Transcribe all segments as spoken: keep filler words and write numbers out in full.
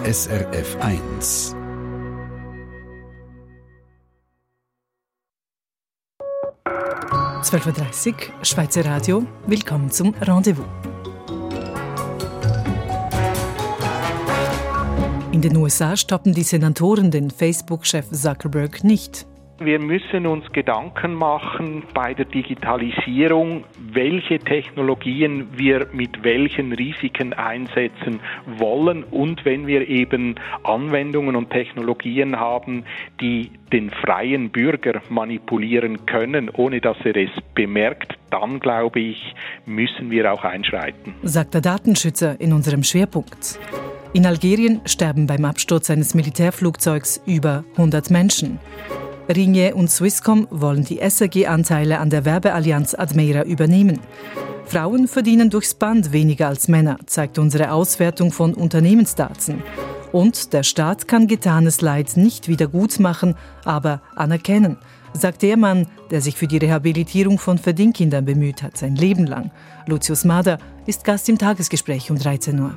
S R F eins. zwölf Uhr dreißig, Schweizer Radio. Willkommen zum Rendezvous. In den U S A stoppen die Senatoren den Facebook-Chef Zuckerberg nicht. Wir müssen uns Gedanken machen bei der Digitalisierung, welche Technologien wir mit welchen Risiken einsetzen wollen und wenn wir eben Anwendungen und Technologien haben, die den freien Bürger manipulieren können, ohne dass er es bemerkt, dann glaube ich, müssen wir auch einschreiten. Sagt der Datenschützer in unserem Schwerpunkt. In Algerien sterben beim Absturz eines Militärflugzeugs über hundert Menschen. Ringier und Swisscom wollen die S R G-Anteile an der Werbeallianz Admeira übernehmen. Frauen verdienen durchs Band weniger als Männer, zeigt unsere Auswertung von Unternehmensdaten. Und der Staat kann getanes Leid nicht wieder gut machen, aber anerkennen, sagt der Mann, der sich für die Rehabilitierung von Verdingkindern bemüht hat, sein Leben lang. Lucius Mader ist Gast im Tagesgespräch um dreizehn Uhr.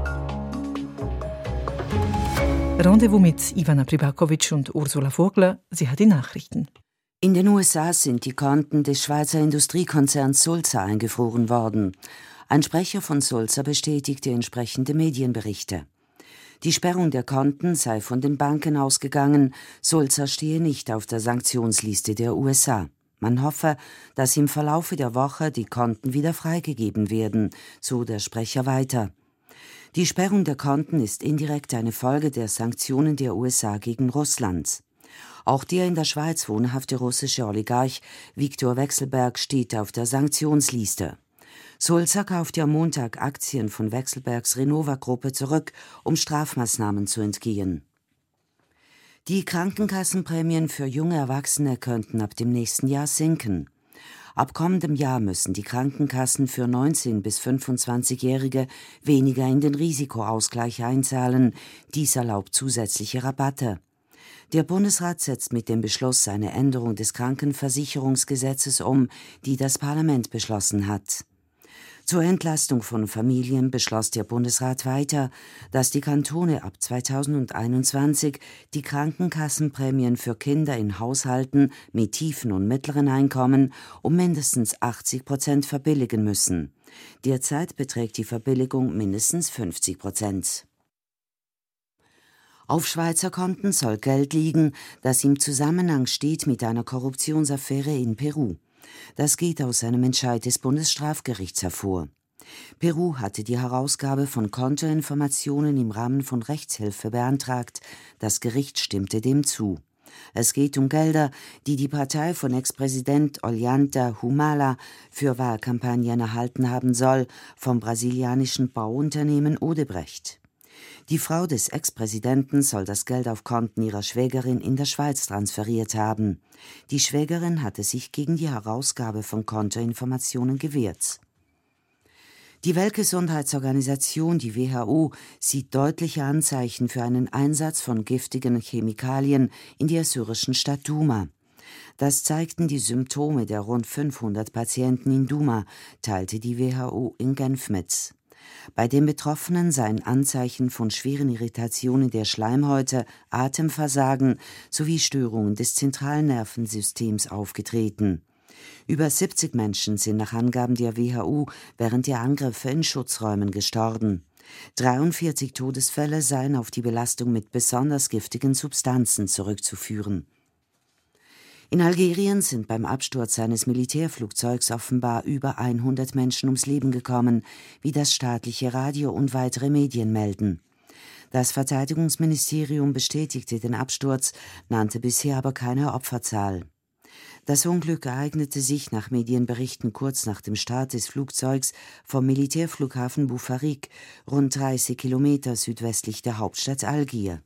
Rendezvous mit Ivana Pribakovic und Ursula Vogler. Sie hat die Nachrichten. In den U S A sind die Konten des Schweizer Industriekonzerns Sulzer eingefroren worden. Ein Sprecher von Sulzer bestätigte entsprechende Medienberichte. Die Sperrung der Konten sei von den Banken ausgegangen. Sulzer stehe nicht auf der Sanktionsliste der U S A. Man hoffe, dass im Verlaufe der Woche die Konten wieder freigegeben werden, so der Sprecher weiter. Die Sperrung der Konten ist indirekt eine Folge der Sanktionen der U S A gegen Russland. Auch der in der Schweiz wohnhafte russische Oligarch Viktor Vekselberg steht auf der Sanktionsliste. Sulzer kaufte am Montag Aktien von Vekselbergs Renova-Gruppe zurück, um Strafmaßnahmen zu entgehen. Die Krankenkassenprämien für junge Erwachsene könnten ab dem nächsten Jahr sinken. Ab kommendem Jahr müssen die Krankenkassen für neunzehn- bis fünfundzwanzigjährige weniger in den Risikoausgleich einzahlen. Dies erlaubt zusätzliche Rabatte. Der Bundesrat setzt mit dem Beschluss eine Änderung des Krankenversicherungsgesetzes um, die das Parlament beschlossen hat. Zur Entlastung von Familien beschloss der Bundesrat weiter, dass die Kantone ab zweitausendeinundzwanzig die Krankenkassenprämien für Kinder in Haushalten mit tiefen und mittleren Einkommen um mindestens achtzig Prozent verbilligen müssen. Derzeit beträgt die Verbilligung mindestens fünfzig Prozent. Auf Schweizer Konten soll Geld liegen, das im Zusammenhang steht mit einer Korruptionsaffäre in Peru. Das geht aus einem Entscheid des Bundesstrafgerichts hervor. Peru hatte die Herausgabe von Kontoinformationen im Rahmen von Rechtshilfe beantragt. Das Gericht stimmte dem zu. Es geht um Gelder, die die Partei von Ex-Präsident Ollanta Humala für Wahlkampagnen erhalten haben soll, vom brasilianischen Bauunternehmen Odebrecht. Die Frau des Ex-Präsidenten soll das Geld auf Konten ihrer Schwägerin in der Schweiz transferiert haben. Die Schwägerin hatte sich gegen die Herausgabe von Kontoinformationen gewehrt. Die Weltgesundheitsorganisation, die W H O, sieht deutliche Anzeichen für einen Einsatz von giftigen Chemikalien in der syrischen Stadt Duma. Das zeigten die Symptome der rund fünfhundert Patienten in Duma, teilte die W H O in Genf mit. Bei den Betroffenen seien Anzeichen von schweren Irritationen der Schleimhäute, Atemversagen sowie Störungen des zentralen Nervensystems aufgetreten. Über siebzig Menschen sind nach Angaben der W H O während der Angriffe in Schutzräumen gestorben. dreiundvierzig Todesfälle seien auf die Belastung mit besonders giftigen Substanzen zurückzuführen. In Algerien sind beim Absturz eines Militärflugzeugs offenbar über hundert Menschen ums Leben gekommen, wie das staatliche Radio und weitere Medien melden. Das Verteidigungsministerium bestätigte den Absturz, nannte bisher aber keine Opferzahl. Das Unglück ereignete sich nach Medienberichten kurz nach dem Start des Flugzeugs vom Militärflughafen Bufarik, rund dreißig Kilometer südwestlich der Hauptstadt Algier.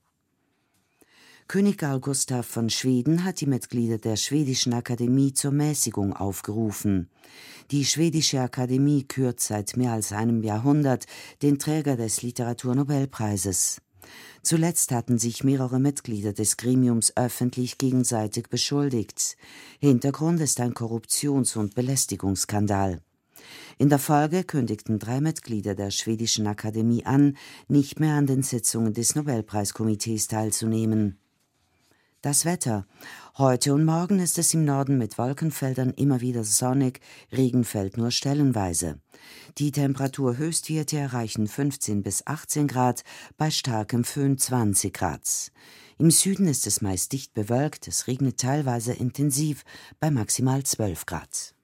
König Carl Gustaf von Schweden hat die Mitglieder der Schwedischen Akademie zur Mäßigung aufgerufen. Die Schwedische Akademie kürt seit mehr als einem Jahrhundert den Träger des Literaturnobelpreises. Zuletzt hatten sich mehrere Mitglieder des Gremiums öffentlich gegenseitig beschuldigt. Hintergrund ist ein Korruptions- und Belästigungsskandal. In der Folge kündigten drei Mitglieder der schwedischen Akademie an, nicht mehr an den Sitzungen des Nobelpreiskomitees teilzunehmen. Das Wetter. Heute und morgen ist es im Norden mit Wolkenfeldern immer wieder sonnig, Regen fällt nur stellenweise. Die Temperaturhöchstwerte erreichen fünfzehn bis achtzehn Grad, bei starkem Föhn zwanzig Grad. Im Süden ist es meist dicht bewölkt, es regnet teilweise intensiv, bei maximal zwölf Grad.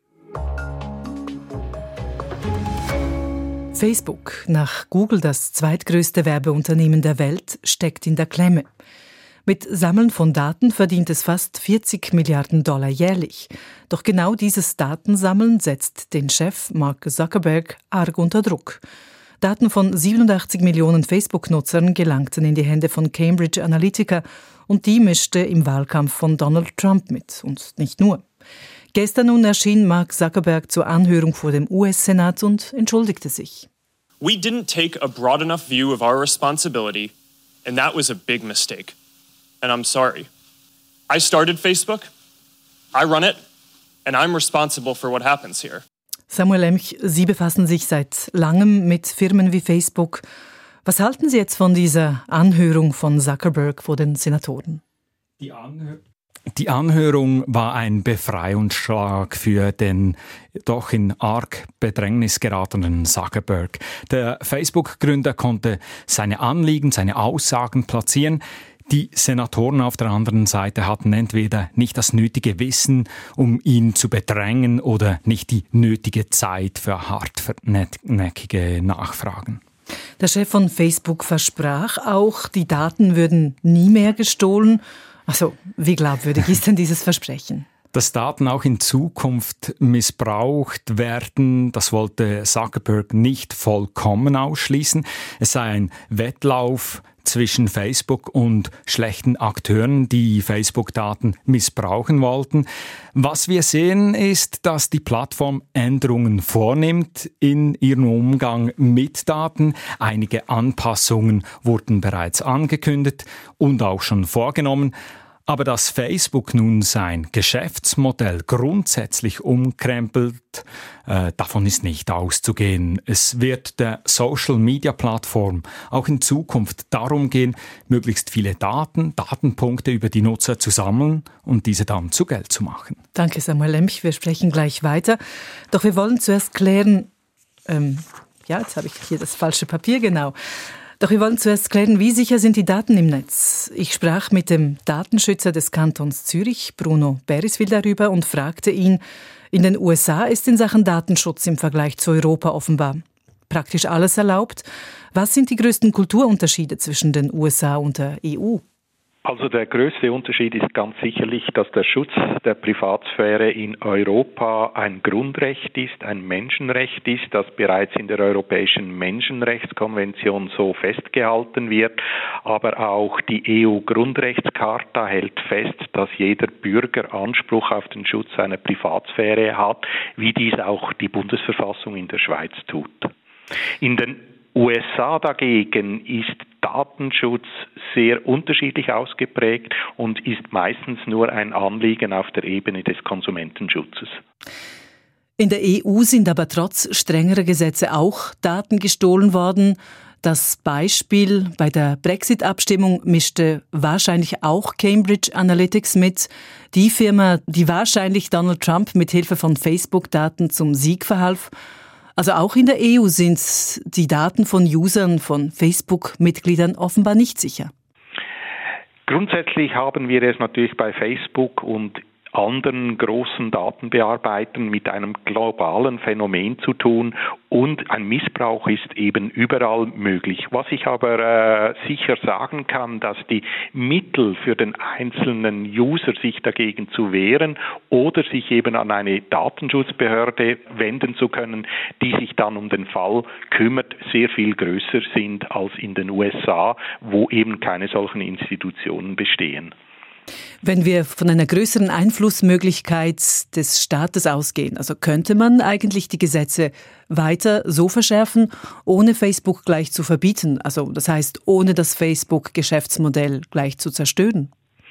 Facebook, nach Google das zweitgrößte Werbeunternehmen der Welt, steckt in der Klemme. Mit Sammeln von Daten verdient es fast vierzig Milliarden Dollar jährlich. Doch genau dieses Datensammeln setzt den Chef Mark Zuckerberg arg unter Druck. Daten von siebenundachtzig Millionen Facebook-Nutzern gelangten in die Hände von Cambridge Analytica und die mischte im Wahlkampf von Donald Trump mit. Und nicht nur. Gestern nun erschien Mark Zuckerberg zur Anhörung vor dem U S-Senat und entschuldigte sich. We didn't take a broad enough view of our responsibility, and that was a big mistake. And I'm sorry. I started Facebook, I run it, and I'm responsible for what happens here. Samuel Lemch, Sie befassen sich seit langem mit Firmen wie Facebook. Was halten Sie jetzt von dieser Anhörung von Zuckerberg vor den Senatoren? Die Anhörung. Die Anhörung war ein Befreiungsschlag für den doch in arg Bedrängnis geratenen Zuckerberg. Der Facebook-Gründer konnte seine Anliegen, seine Aussagen platzieren. Die Senatoren auf der anderen Seite hatten entweder nicht das nötige Wissen, um ihn zu bedrängen, oder nicht die nötige Zeit für hartnäckige Nachfragen. Der Chef von Facebook versprach auch, die Daten würden nie mehr gestohlen. Also, wie glaubwürdig ist denn dieses Versprechen? Dass Daten auch in Zukunft missbraucht werden, das wollte Zuckerberg nicht vollkommen ausschließen. Es sei ein Wettlauf zwischen Facebook und schlechten Akteuren, die Facebook-Daten missbrauchen wollten. Was wir sehen, ist, dass die Plattform Änderungen vornimmt in ihrem Umgang mit Daten. Einige Anpassungen wurden bereits angekündigt und auch schon vorgenommen. Aber dass Facebook nun sein Geschäftsmodell grundsätzlich umkrempelt, äh, davon ist nicht auszugehen. Es wird der Social-Media-Plattform auch in Zukunft darum gehen, möglichst viele Daten, Datenpunkte über die Nutzer zu sammeln und diese dann zu Geld zu machen. Danke, Samuel Lemch. Wir sprechen gleich weiter. Doch wir wollen zuerst klären, ähm, ja, jetzt habe ich hier das falsche Papier, genau. Doch wir wollen zuerst klären, wie sicher sind die Daten im Netz? Ich sprach mit dem Datenschützer des Kantons Zürich, Bruno Beriswil, darüber und fragte ihn, in den U S A ist in Sachen Datenschutz im Vergleich zu Europa offenbar praktisch alles erlaubt. Was sind die größten Kulturunterschiede zwischen den U S A und der E U? Also der größte Unterschied ist ganz sicherlich, dass der Schutz der Privatsphäre in Europa ein Grundrecht ist, ein Menschenrecht ist, das bereits in der Europäischen Menschenrechtskonvention so festgehalten wird. Aber auch die E U-Grundrechtscharta hält fest, dass jeder Bürger Anspruch auf den Schutz seiner Privatsphäre hat, wie dies auch die Bundesverfassung in der Schweiz tut. In den U S A dagegen ist Datenschutz sehr unterschiedlich ausgeprägt und ist meistens nur ein Anliegen auf der Ebene des Konsumentenschutzes. In der E U sind aber trotz strengerer Gesetze auch Daten gestohlen worden. Das Beispiel bei der Brexit-Abstimmung mischte wahrscheinlich auch Cambridge Analytica mit. Die Firma, die wahrscheinlich Donald Trump mit Hilfe von Facebook-Daten zum Sieg verhalf. Also auch in der E U sind die Daten von Usern, von Facebook-Mitgliedern offenbar nicht sicher. Grundsätzlich haben wir es natürlich bei Facebook und anderen großen Datenbearbeitern mit einem globalen Phänomen zu tun und ein Missbrauch ist eben überall möglich. Was ich aber äh, sicher sagen kann, dass die Mittel für den einzelnen User, sich dagegen zu wehren oder sich eben an eine Datenschutzbehörde wenden zu können, die sich dann um den Fall kümmert, sehr viel größer sind als in den U S A, wo eben keine solchen Institutionen bestehen. Wenn wir von einer größeren Einflussmöglichkeit des Staates ausgehen, also könnte man eigentlich die Gesetze weiter so verschärfen, ohne Facebook gleich zu verbieten, also das heißt, ohne das Facebook-Geschäftsmodell gleich zu zerstören?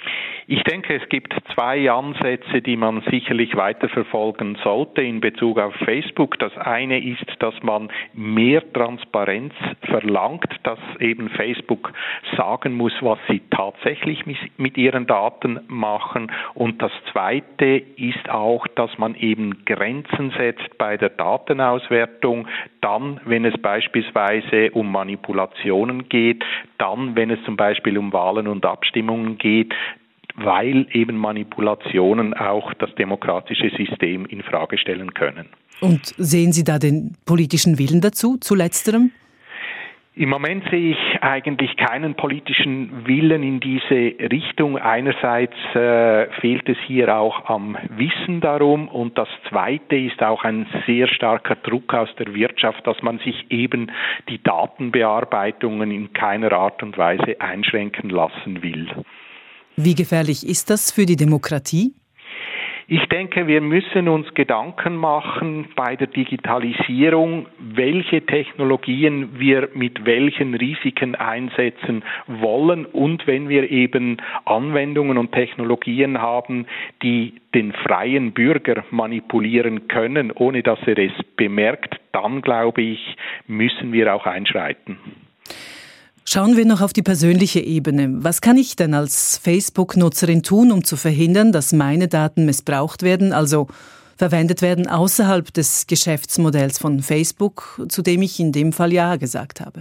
Ich denke, es gibt zwei Ansätze, die man sicherlich weiterverfolgen sollte in Bezug auf Facebook. Das eine ist, dass man mehr Transparenz verlangt, dass eben Facebook sagen muss, was sie tatsächlich mit ihren Daten machen. Und das zweite ist auch, dass man eben Grenzen setzt bei der Datenauswertung, dann, wenn es beispielsweise um Manipulationen geht, dann, wenn es zum Beispiel um Wahlen und Abstimmungen geht, weil eben Manipulationen auch das demokratische System in Frage stellen können. Und sehen Sie da den politischen Willen dazu, zu letzterem? Im Moment sehe ich eigentlich keinen politischen Willen in diese Richtung. Einerseits äh, fehlt es hier auch am Wissen darum und das Zweite ist auch ein sehr starker Druck aus der Wirtschaft, dass man sich eben die Datenbearbeitungen in keiner Art und Weise einschränken lassen will. Wie gefährlich ist das für die Demokratie? Ich denke, wir müssen uns Gedanken machen bei der Digitalisierung, welche Technologien wir mit welchen Risiken einsetzen wollen und wenn wir eben Anwendungen und Technologien haben, die den freien Bürger manipulieren können, ohne dass er es bemerkt, dann glaube ich, müssen wir auch einschreiten. Schauen wir noch auf die persönliche Ebene. Was kann ich denn als Facebook-Nutzerin tun, um zu verhindern, dass meine Daten missbraucht werden, also verwendet werden außerhalb des Geschäftsmodells von Facebook, zu dem ich in dem Fall Ja gesagt habe?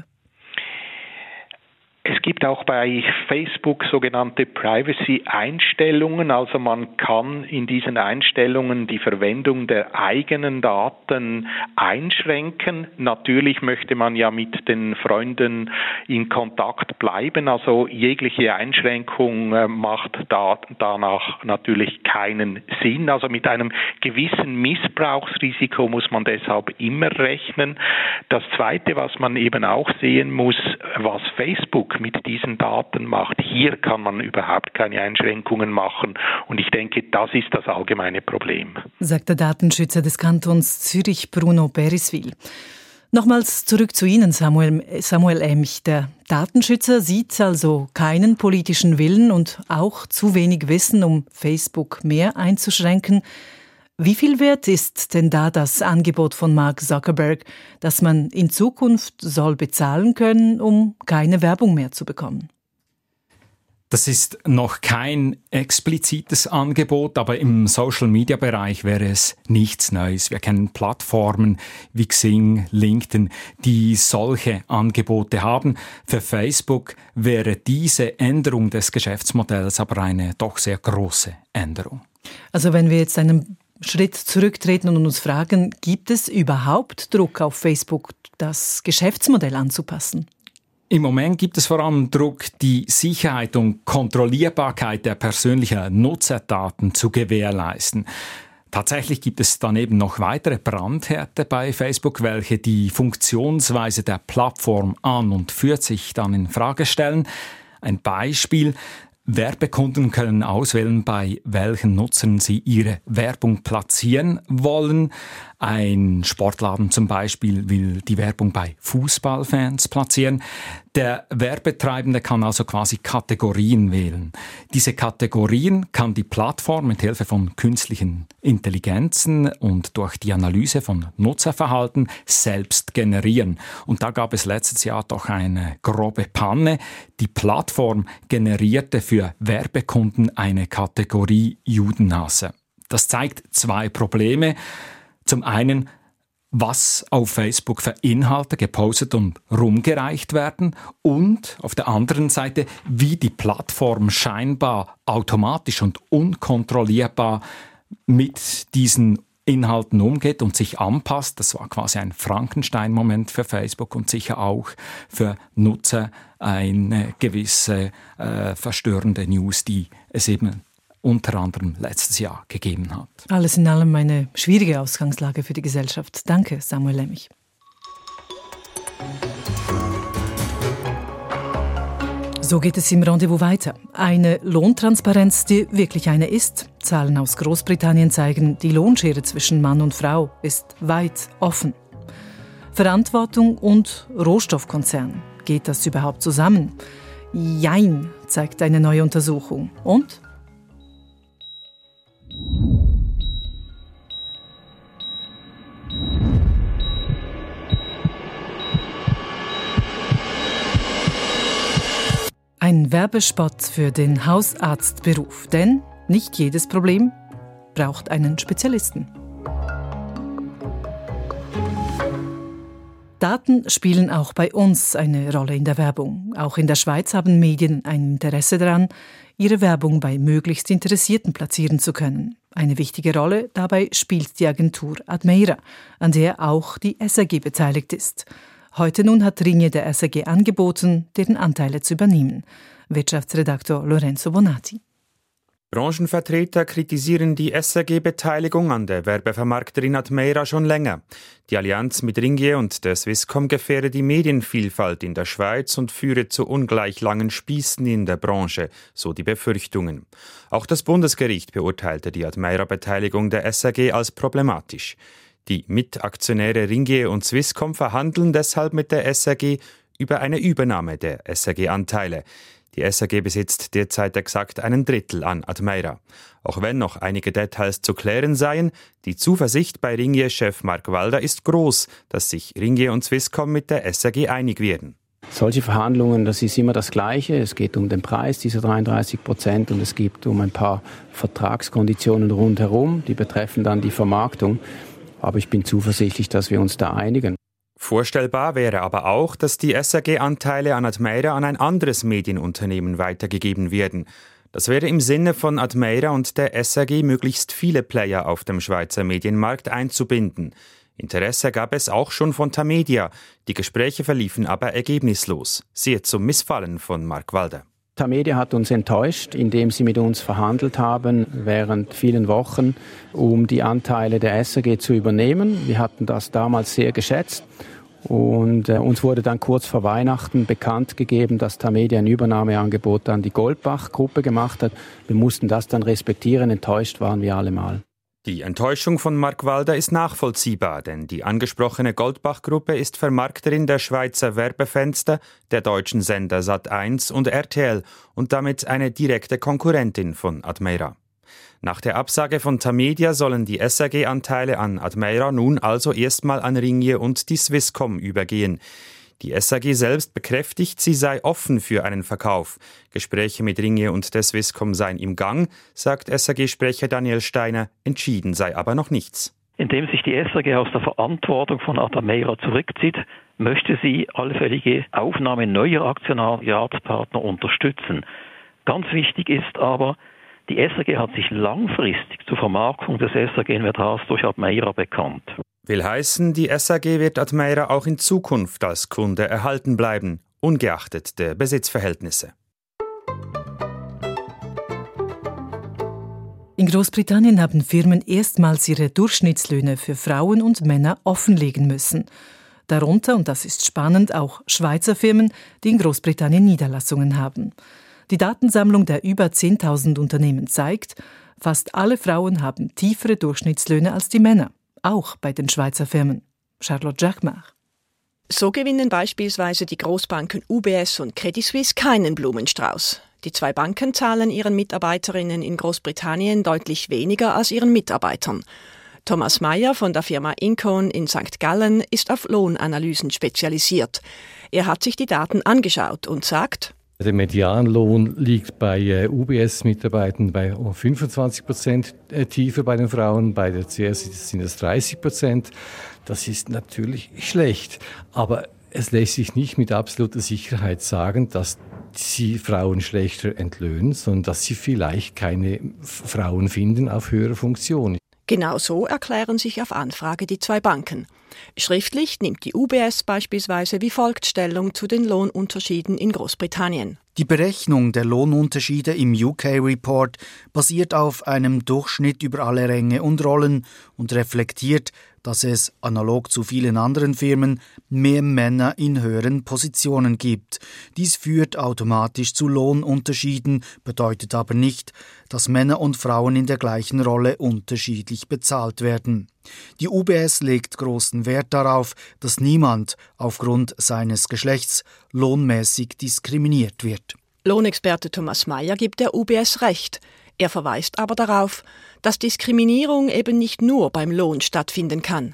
Es gibt auch bei Facebook sogenannte Privacy-Einstellungen, also man kann in diesen Einstellungen die Verwendung der eigenen Daten einschränken. Natürlich möchte man ja mit den Freunden in Kontakt bleiben, also jegliche Einschränkung macht da, danach natürlich keinen Sinn. Also mit einem gewissen Missbrauchsrisiko muss man deshalb immer rechnen. Das Zweite, was man eben auch sehen muss, was Facebook mit diesen Daten macht. Hier kann man überhaupt keine Einschränkungen machen und ich denke, das ist das allgemeine Problem. Sagt der Datenschützer des Kantons Zürich, Bruno Beriswil. Nochmals zurück zu Ihnen, Samuel, Samuel Emch. Der Datenschützer sieht also keinen politischen Willen und auch zu wenig Wissen, um Facebook mehr einzuschränken. Wie viel wert ist denn da das Angebot von Mark Zuckerberg, dass man in Zukunft soll bezahlen können, um keine Werbung mehr zu bekommen? Das ist noch kein explizites Angebot, aber im Social-Media-Bereich wäre es nichts Neues. Wir kennen Plattformen wie Xing, LinkedIn, die solche Angebote haben. Für Facebook wäre diese Änderung des Geschäftsmodells aber eine doch sehr große Änderung. Also wenn wir jetzt einen Schritt zurücktreten und uns fragen, gibt es überhaupt Druck auf Facebook, das Geschäftsmodell anzupassen? Im Moment gibt es vor allem Druck, die Sicherheit und Kontrollierbarkeit der persönlichen Nutzerdaten zu gewährleisten. Tatsächlich gibt es daneben noch weitere Brandhärte bei Facebook, welche die Funktionsweise der Plattform an und für sich dann in Frage stellen. Ein Beispiel: Werbekunden können auswählen, bei welchen Nutzern sie ihre Werbung platzieren wollen. Ein Sportladen zum Beispiel will die Werbung bei Fußballfans platzieren. Der Werbetreibende kann also quasi Kategorien wählen. Diese Kategorien kann die Plattform mit Hilfe von künstlichen Intelligenzen und durch die Analyse von Nutzerverhalten selbst generieren. Und da gab es letztes Jahr doch eine grobe Panne. Die Plattform generierte für Werbekunden eine Kategorie Judenhasser. Das zeigt zwei Probleme. Zum einen, was auf Facebook für Inhalte gepostet und rumgereicht werden und auf der anderen Seite, wie die Plattform scheinbar automatisch und unkontrollierbar mit diesen Inhalten umgeht und sich anpasst. Das war quasi ein Frankenstein-Moment für Facebook und sicher auch für Nutzer eine gewisse äh, verstörende News, die es eben unter anderem letztes Jahr gegeben hat. Alles in allem eine schwierige Ausgangslage für die Gesellschaft. Danke, Samuel Emch. So geht es im Rendezvous weiter. Eine Lohntransparenz, die wirklich eine ist. Zahlen aus Großbritannien zeigen, die Lohnschere zwischen Mann und Frau ist weit offen. Verantwortung und Rohstoffkonzern. Geht das überhaupt zusammen? Jein, zeigt eine neue Untersuchung. Und Ein Werbespot für den Hausarztberuf, denn nicht jedes Problem braucht einen Spezialisten. Daten spielen auch bei uns eine Rolle in der Werbung. Auch in der Schweiz haben Medien ein Interesse daran, ihre Werbung bei möglichst Interessierten platzieren zu können. Eine wichtige Rolle dabei spielt die Agentur Admeira, an der auch die S R G beteiligt ist. Heute nun hat Ringier der S R G angeboten, deren Anteile zu übernehmen. Wirtschaftsredaktor Lorenzo Bonatti. Branchenvertreter kritisieren die S R G-Beteiligung an der Werbevermarkterin Admeira schon länger. Die Allianz mit Ringier und der Swisscom gefährde die Medienvielfalt in der Schweiz und führe zu ungleich langen Spießen in der Branche, so die Befürchtungen. Auch das Bundesgericht beurteilte die Admeira-Beteiligung der S R G als problematisch. Die Mitaktionäre Ringier und Swisscom verhandeln deshalb mit der S R G über eine Übernahme der S R G-Anteile. Die S R G besitzt derzeit exakt einen Drittel an Admeira. Auch wenn noch einige Details zu klären seien, die Zuversicht bei Ringier-Chef Mark Walder ist groß, dass sich Ringier und Swisscom mit der S R G einig werden. Solche Verhandlungen, das ist immer das Gleiche. Es geht um den Preis dieser dreiunddreißig Prozent und es geht um ein paar Vertragskonditionen rundherum, die betreffen dann die Vermarktung. Aber ich bin zuversichtlich, dass wir uns da einigen. Vorstellbar wäre aber auch, dass die S R G-Anteile an Admeira an ein anderes Medienunternehmen weitergegeben werden. Das wäre im Sinne von Admeira und der S R G, möglichst viele Player auf dem Schweizer Medienmarkt einzubinden. Interesse gab es auch schon von Tamedia. Die Gespräche verliefen aber ergebnislos. Sehr zum Missfallen von Mark Walder. Tamedia hat uns enttäuscht, indem sie mit uns verhandelt haben während vielen Wochen, um die Anteile der S R G zu übernehmen. Wir hatten das damals sehr geschätzt und äh, uns wurde dann kurz vor Weihnachten bekannt gegeben, dass Tamedia ein Übernahmeangebot an die Goldbach-Gruppe gemacht hat. Wir mussten das dann respektieren, enttäuscht waren wir allemal. Die Enttäuschung von Mark Walder ist nachvollziehbar, denn die angesprochene Goldbach-Gruppe ist Vermarkterin der Schweizer Werbefenster, der deutschen Sender Sat eins und R T L und damit eine direkte Konkurrentin von Admeira. Nach der Absage von Tamedia sollen die S R G-Anteile an Admeira nun also erstmal an Ringier und die Swisscom übergehen. Die S R G selbst bekräftigt, sie sei offen für einen Verkauf. Gespräche mit Ringier und der Swisscom seien im Gang, sagt S R G-Sprecher Daniel Steiner, entschieden sei aber noch nichts. Indem sich die S R G aus der Verantwortung von Admeira zurückzieht, möchte sie allfällige Aufnahme neuer Aktionariatspartner unterstützen. Ganz wichtig ist aber, die S R G hat sich langfristig zur Vermarktung des S R G-Invertars durch Admeira bekannt. Will heißen, die S R G wird Admeira auch in Zukunft als Kunde erhalten bleiben, ungeachtet der Besitzverhältnisse. In Großbritannien haben Firmen erstmals ihre Durchschnittslöhne für Frauen und Männer offenlegen müssen. Darunter, und das ist spannend, auch Schweizer Firmen, die in Großbritannien Niederlassungen haben. Die Datensammlung der über zehntausend Unternehmen zeigt, fast alle Frauen haben tiefere Durchschnittslöhne als die Männer. Auch bei den Schweizer Firmen. Charlotte Jacquemart. So gewinnen beispielsweise die Großbanken U B S und Credit Suisse keinen Blumenstrauß. Die zwei Banken zahlen ihren Mitarbeiterinnen in Großbritannien deutlich weniger als ihren Mitarbeitern. Thomas Meyer von der Firma Incon in Sankt Gallen ist auf Lohnanalysen spezialisiert. Er hat sich die Daten angeschaut und sagt: Der Medianlohn liegt bei U B S-Mitarbeitern bei fünfundzwanzig Prozent tiefer bei den Frauen, bei der C S sind es dreißig Prozent. Das ist natürlich schlecht, aber es lässt sich nicht mit absoluter Sicherheit sagen, dass sie Frauen schlechter entlöhnen, sondern dass sie vielleicht keine Frauen finden auf höherer Funktion. Genau so erklären sich auf Anfrage die zwei Banken. Schriftlich nimmt die U B S beispielsweise wie folgt Stellung zu den Lohnunterschieden in Großbritannien. Die Berechnung der Lohnunterschiede im U K-Report basiert auf einem Durchschnitt über alle Ränge und Rollen und reflektiert, dass es, analog zu vielen anderen Firmen, mehr Männer in höheren Positionen gibt. Dies führt automatisch zu Lohnunterschieden, bedeutet aber nicht, dass Männer und Frauen in der gleichen Rolle unterschiedlich bezahlt werden. Die U B S legt großen Wert darauf, dass niemand aufgrund seines Geschlechts lohnmäßig diskriminiert wird. Lohnexperte Thomas Meyer gibt der U B S recht. Er verweist aber darauf, dass Diskriminierung eben nicht nur beim Lohn stattfinden kann.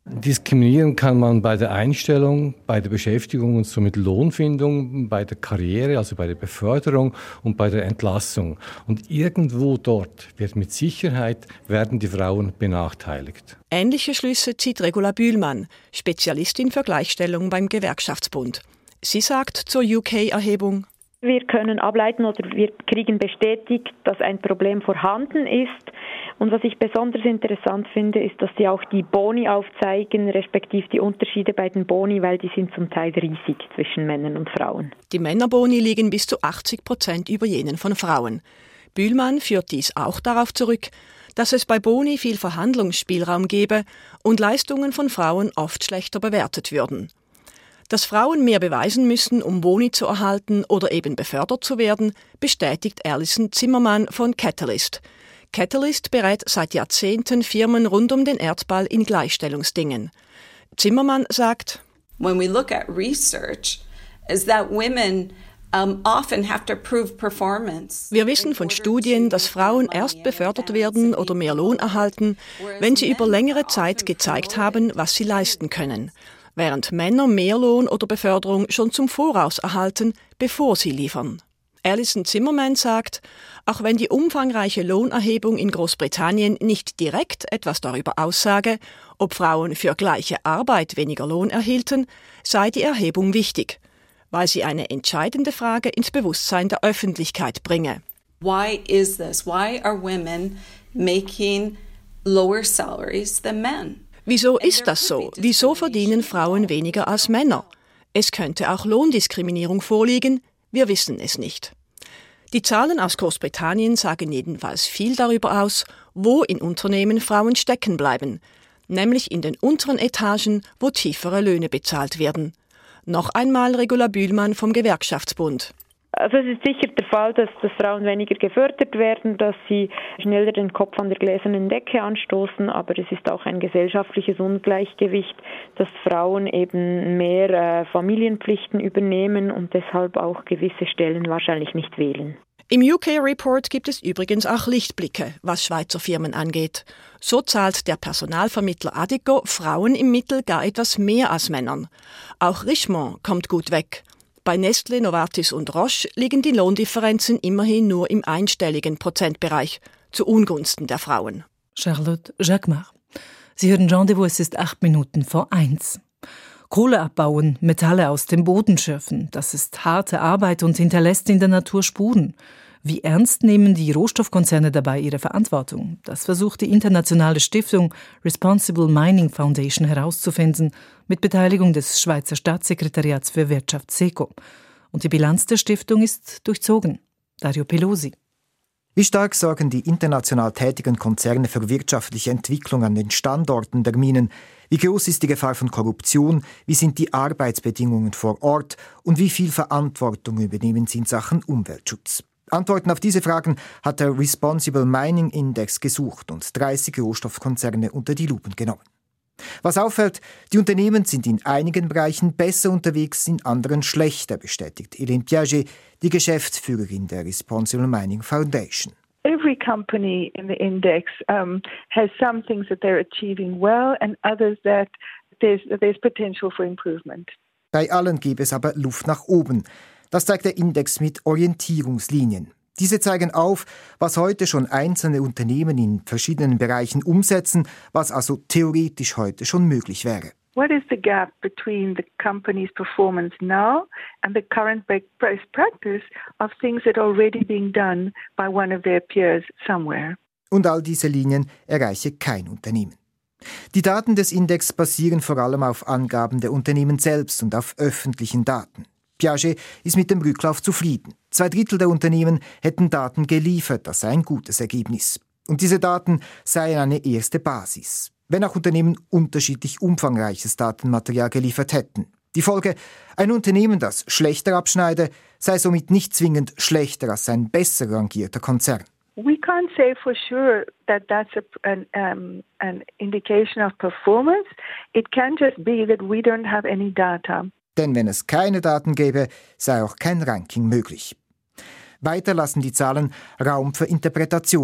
Diskriminieren kann man bei der Einstellung, bei der Beschäftigung und somit Lohnfindung, bei der Karriere, also bei der Beförderung und bei der Entlassung. Und irgendwo dort wird mit Sicherheit werden die Frauen benachteiligt. Ähnliche Schlüsse zieht Regula Bühlmann, Spezialistin für Gleichstellung beim Gewerkschaftsbund. Sie sagt zur U K-Erhebung: Wir können ableiten oder wir kriegen bestätigt, dass ein Problem vorhanden ist. Und was ich besonders interessant finde, ist, dass sie auch die Boni aufzeigen, respektive die Unterschiede bei den Boni, weil die sind zum Teil riesig zwischen Männern und Frauen. Die Männerboni liegen bis zu achtzig Prozent über jenen von Frauen. Bühlmann führt dies auch darauf zurück, dass es bei Boni viel Verhandlungsspielraum gebe und Leistungen von Frauen oft schlechter bewertet würden. Dass Frauen mehr beweisen müssen, um Boni zu erhalten oder eben befördert zu werden, bestätigt Alison Zimmermann von Catalyst. Catalyst berät seit Jahrzehnten Firmen rund um den Erdball in Gleichstellungsdingen. Zimmermann sagt: When we look at research, is that women um, often have to prove performance. Wir wissen von Studien, dass Frauen erst befördert werden oder mehr Lohn erhalten, wenn sie über längere Zeit gezeigt haben, was sie leisten können, während Männer mehr Lohn oder Beförderung schon zum Voraus erhalten, bevor sie liefern. Alison Zimmermann sagt, auch wenn die umfangreiche Lohnerhebung in Großbritannien nicht direkt etwas darüber aussage, ob Frauen für gleiche Arbeit weniger Lohn erhielten, sei die Erhebung wichtig, weil sie eine entscheidende Frage ins Bewusstsein der Öffentlichkeit bringe. Why is this? Why are women making lower salaries than men? Wieso ist das so? Wieso verdienen Frauen weniger als Männer? Es könnte auch Lohndiskriminierung vorliegen, wir wissen es nicht. Die Zahlen aus Großbritannien sagen jedenfalls viel darüber aus, wo in Unternehmen Frauen stecken bleiben, nämlich in den unteren Etagen, wo tiefere Löhne bezahlt werden. Noch einmal Regula Bühlmann vom Gewerkschaftsbund. Also es ist sicher der Fall, dass, dass Frauen weniger gefördert werden, dass sie schneller den Kopf an der gläsernen Decke anstoßen, aber es ist auch ein gesellschaftliches Ungleichgewicht, dass Frauen eben mehr äh, Familienpflichten übernehmen und deshalb auch gewisse Stellen wahrscheinlich nicht wählen. Im U K-Report gibt es übrigens auch Lichtblicke, was Schweizer Firmen angeht. So zahlt der Personalvermittler Adecco Frauen im Mittel gar etwas mehr als Männern. Auch Richemont kommt gut weg. Bei Nestlé, Novartis und Roche liegen die Lohndifferenzen immerhin nur im einstelligen Prozentbereich, zu Ungunsten der Frauen. Charlotte Jacquemart. Sie hören Rendezvous, es ist acht Minuten vor eins. Kohle abbauen, Metalle aus dem Boden schürfen, das ist harte Arbeit und hinterlässt in der Natur Spuren. Wie ernst nehmen die Rohstoffkonzerne dabei ihre Verantwortung? Das versucht die internationale Stiftung Responsible Mining Foundation herauszufinden, mit Beteiligung des Schweizer Staatssekretariats für Wirtschaft SECO. Und die Bilanz der Stiftung ist durchzogen. Dario Pelosi. Wie stark sorgen die international tätigen Konzerne für wirtschaftliche Entwicklung an den Standorten der Minen? Wie groß ist die Gefahr von Korruption? Wie sind die Arbeitsbedingungen vor Ort? Und wie viel Verantwortung übernehmen sie in Sachen Umweltschutz? Antworten auf diese Fragen hat der Responsible Mining Index gesucht und dreißig Rohstoffkonzerne unter die Lupen genommen. Was auffällt, die Unternehmen sind in einigen Bereichen besser unterwegs, in anderen schlechter, bestätigt Hélène Piaget, die Geschäftsführerin der Responsible Mining Foundation. Every company in the index um, has some things that they're achieving well and others that there's, there's potential for improvement. Bei allen gäbe es aber Luft nach oben. Das zeigt der Index mit Orientierungslinien. Diese zeigen auf, was heute schon einzelne Unternehmen in verschiedenen Bereichen umsetzen, was also theoretisch heute schon möglich wäre. What is the gap between the company's performance now and the current best practice of things that are already being done by one of their peers somewhere? Und all diese Linien erreiche kein Unternehmen. Die Daten des Index basieren vor allem auf Angaben der Unternehmen selbst und auf öffentlichen Daten. Piaget ist mit dem Rücklauf zufrieden. Zwei Drittel der Unternehmen hätten Daten geliefert, das sei ein gutes Ergebnis. Und diese Daten seien eine erste Basis, wenn auch Unternehmen unterschiedlich umfangreiches Datenmaterial geliefert hätten. Die Folge, ein Unternehmen, das schlechter abschneide, sei somit nicht zwingend schlechter als ein besser rangierter Konzern. We can't say for sure that that's a, an, um, an indication of performance. It can just be that we don't have any data. Denn wenn es keine Daten gäbe, sei auch kein Ranking möglich. Weiter lassen die Zahlen Raum für Interpretationen.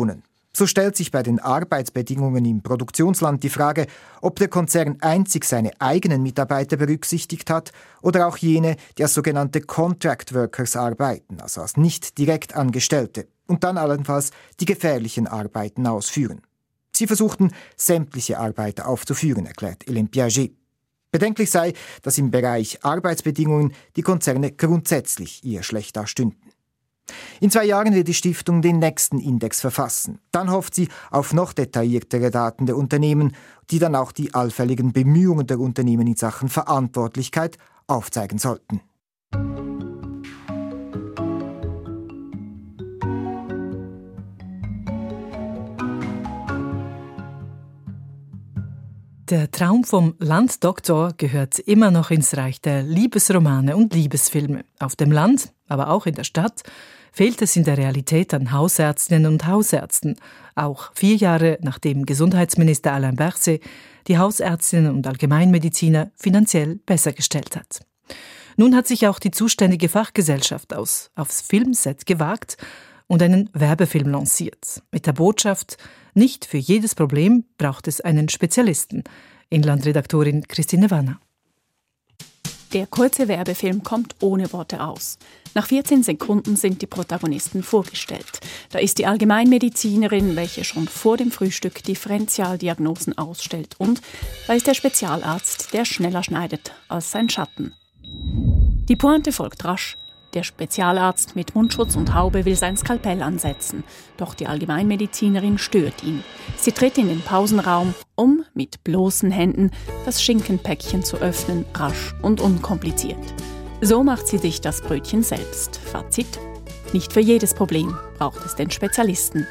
So stellt sich bei den Arbeitsbedingungen im Produktionsland die Frage, ob der Konzern einzig seine eigenen Mitarbeiter berücksichtigt hat oder auch jene, die als sogenannte Contract Workers arbeiten, also als nicht direkt Angestellte, und dann allenfalls die gefährlichen Arbeiten ausführen. Sie versuchten, sämtliche Arbeiter aufzuführen, erklärt Hélène Piaget. Bedenklich sei, dass im Bereich Arbeitsbedingungen die Konzerne grundsätzlich eher schlecht dastünden. In zwei Jahren wird die Stiftung den nächsten Index verfassen. Dann hofft sie auf noch detailliertere Daten der Unternehmen, die dann auch die allfälligen Bemühungen der Unternehmen in Sachen Verantwortlichkeit aufzeigen sollten. Der Traum vom Landdoktor gehört immer noch ins Reich der Liebesromane und Liebesfilme. Auf dem Land, aber auch in der Stadt, fehlt es in der Realität an Hausärztinnen und Hausärzten, auch vier Jahre nachdem Gesundheitsminister Alain Berset die Hausärztinnen und Allgemeinmediziner finanziell besser gestellt hat. Nun hat sich auch die zuständige Fachgesellschaft aus, aufs Filmset gewagt und einen Werbefilm lanciert. Mit der Botschaft: Nicht für jedes Problem braucht es einen Spezialisten. Inlandredaktorin Christine Wanner. Der kurze Werbefilm kommt ohne Worte aus. Nach vierzehn Sekunden sind die Protagonisten vorgestellt. Da ist die Allgemeinmedizinerin, welche schon vor dem Frühstück Differentialdiagnosen ausstellt. Und da ist der Spezialarzt, der schneller schneidet als sein Schatten. Die Pointe folgt rasch. Der Spezialarzt mit Mundschutz und Haube will sein Skalpell ansetzen. Doch die Allgemeinmedizinerin stört ihn. Sie tritt in den Pausenraum, um mit bloßen Händen das Schinkenpäckchen zu öffnen, rasch und unkompliziert. So macht sie sich das Brötchen selbst. Fazit: Nicht für jedes Problem braucht es den Spezialisten.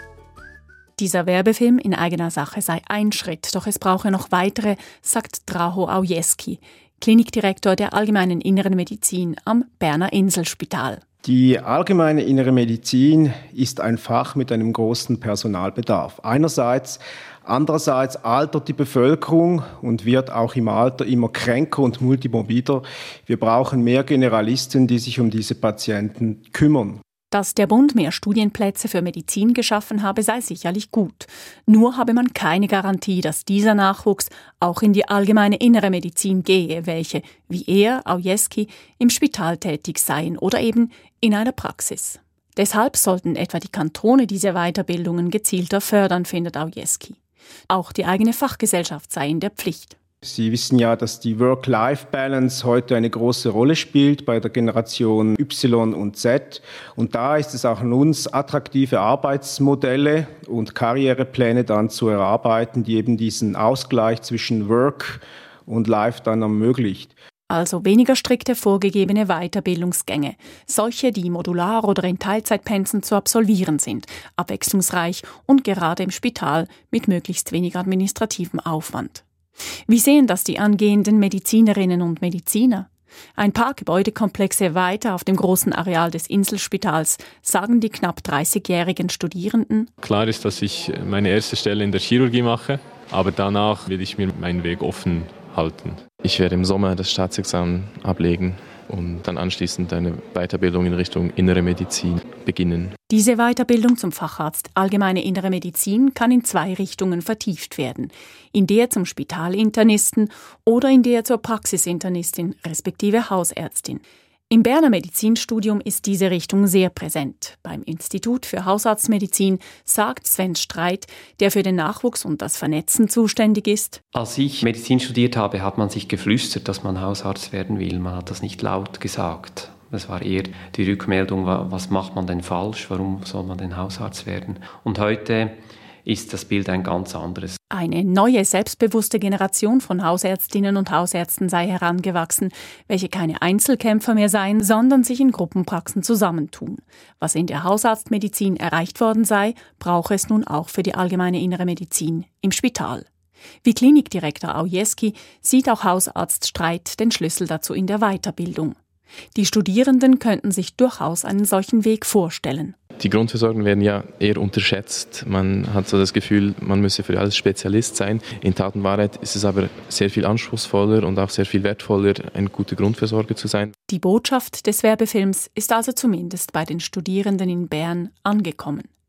Dieser Werbefilm in eigener Sache sei ein Schritt, doch es brauche noch weitere, sagt Draho Aujeski, Klinikdirektor der Allgemeinen Inneren Medizin am Berner Inselspital. Die allgemeine innere Medizin ist ein Fach mit einem großen Personalbedarf. Einerseits, andererseits altert die Bevölkerung und wird auch im Alter immer kränker und multimorbider. Wir brauchen mehr Generalisten, die sich um diese Patienten kümmern. Dass der Bund mehr Studienplätze für Medizin geschaffen habe, sei sicherlich gut. Nur habe man keine Garantie, dass dieser Nachwuchs auch in die allgemeine innere Medizin gehe, welche, wie er, Aujeski, im Spital tätig seien oder eben in einer Praxis. Deshalb sollten etwa die Kantone diese Weiterbildungen gezielter fördern, findet Aujeski. Auch die eigene Fachgesellschaft sei in der Pflicht. Sie wissen ja, dass die Work-Life-Balance heute eine große Rolle spielt bei der Generation Y und Z. Und da ist es auch an uns, attraktive Arbeitsmodelle und Karrierepläne dann zu erarbeiten, die eben diesen Ausgleich zwischen Work und Life dann ermöglicht. Also weniger strikte vorgegebene Weiterbildungsgänge, solche, die modular oder in Teilzeitpensen zu absolvieren sind, abwechslungsreich und gerade im Spital mit möglichst wenig administrativem Aufwand. Wie sehen das die angehenden Medizinerinnen und Mediziner? Ein paar Gebäudekomplexe weiter auf dem großen Areal des Inselspitals, sagen die knapp dreißigjährigen Studierenden. Klar ist, dass ich meine erste Stelle in der Chirurgie mache, aber danach will ich mir meinen Weg offen halten. Ich werde im Sommer das Staatsexamen ablegen und dann anschließend eine Weiterbildung in Richtung Innere Medizin beginnen. Diese Weiterbildung zum Facharzt Allgemeine Innere Medizin kann in zwei Richtungen vertieft werden. In der zum Spitalinternisten oder in der zur Praxisinternistin respektive Hausärztin. Im Berner Medizinstudium ist diese Richtung sehr präsent. Beim Institut für Hausarztmedizin sagt Sven Streit, der für den Nachwuchs und das Vernetzen zuständig ist: Als ich Medizin studiert habe, hat man sich geflüstert, dass man Hausarzt werden will. Man hat das nicht laut gesagt. Es war eher die Rückmeldung, was macht man denn falsch, warum soll man denn Hausarzt werden? Und heute ist das Bild ein ganz anderes. Eine neue, selbstbewusste Generation von Hausärztinnen und Hausärzten sei herangewachsen, welche keine Einzelkämpfer mehr seien, sondern sich in Gruppenpraxen zusammentun. Was in der Hausarztmedizin erreicht worden sei, brauche es nun auch für die allgemeine innere Medizin im Spital. Wie Klinikdirektor Aujeski sieht auch Hausarzt Streit den Schlüssel dazu in der Weiterbildung. Die Studierenden könnten sich durchaus einen solchen Weg vorstellen. Die Grundversorgungen werden ja eher unterschätzt. Man hat so das Gefühl, man müsse für alles Spezialist sein. In Tat und Wahrheit ist es aber sehr viel anspruchsvoller und auch sehr viel wertvoller, ein guter Grundversorger zu sein. Die Botschaft des Werbefilms ist also zumindest bei den Studierenden in Bern angekommen.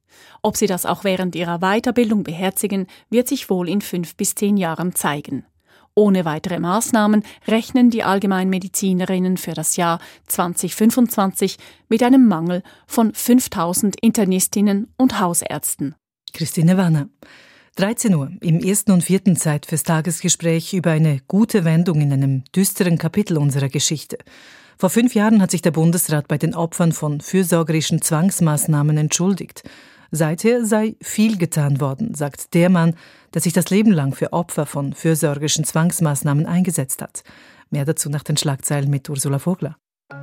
Ob sie das auch während ihrer Weiterbildung beherzigen, wird sich wohl in fünf bis zehn Jahren zeigen. Ohne weitere Maßnahmen rechnen die Allgemeinmedizinerinnen für das Jahr zwanzig fünfundzwanzig mit einem Mangel von fünftausend Internistinnen und Hausärzten. Christine Wanner. dreizehn Uhr im ersten und vierten Zeit fürs Tagesgespräch über eine gute Wendung in einem düsteren Kapitel unserer Geschichte. Vor fünf Jahren hat sich der Bundesrat bei den Opfern von fürsorgerischen Zwangsmaßnahmen entschuldigt. Seither sei viel getan worden, sagt der Mann, der sich das Leben lang für Opfer von fürsorgerischen Zwangsmaßnahmen eingesetzt hat. Mehr dazu nach den Schlagzeilen mit Ursula Vogler.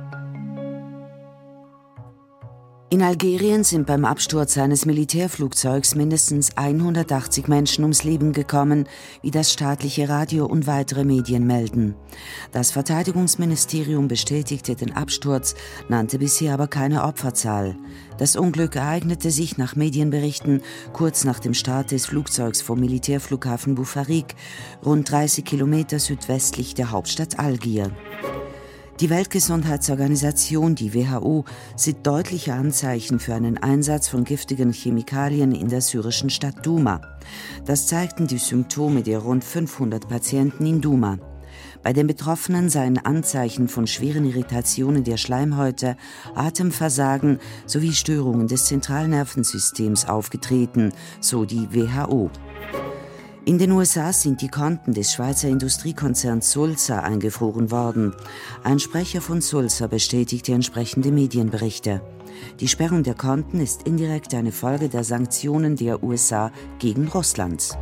In Algerien sind beim Absturz eines Militärflugzeugs mindestens hundertachtzig Menschen ums Leben gekommen, wie das staatliche Radio und weitere Medien melden. Das Verteidigungsministerium bestätigte den Absturz, nannte bisher aber keine Opferzahl. Das Unglück ereignete sich nach Medienberichten kurz nach dem Start des Flugzeugs vom Militärflughafen Boufarik, rund dreißig Kilometer südwestlich der Hauptstadt Algier. Die Weltgesundheitsorganisation, die W H O, sieht deutliche Anzeichen für einen Einsatz von giftigen Chemikalien in der syrischen Stadt Douma. Das zeigten die Symptome der rund fünfhundert Patienten in Douma. Bei den Betroffenen seien Anzeichen von schweren Irritationen der Schleimhäute, Atemversagen sowie Störungen des Zentralnervensystems aufgetreten, so die W H O. In den U S A sind die Konten des Schweizer Industriekonzerns Sulzer eingefroren worden. Ein Sprecher von Sulzer bestätigte entsprechende Medienberichte. Die Sperrung der Konten ist indirekt eine Folge der Sanktionen der U S A gegen Russland.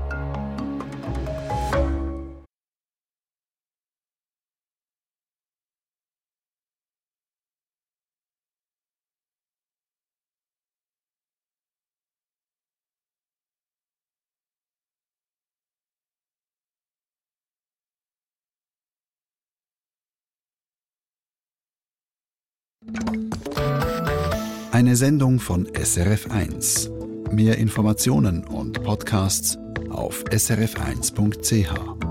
Eine Sendung von S R F eins. Mehr Informationen und Podcasts auf s r f eins punkt c h.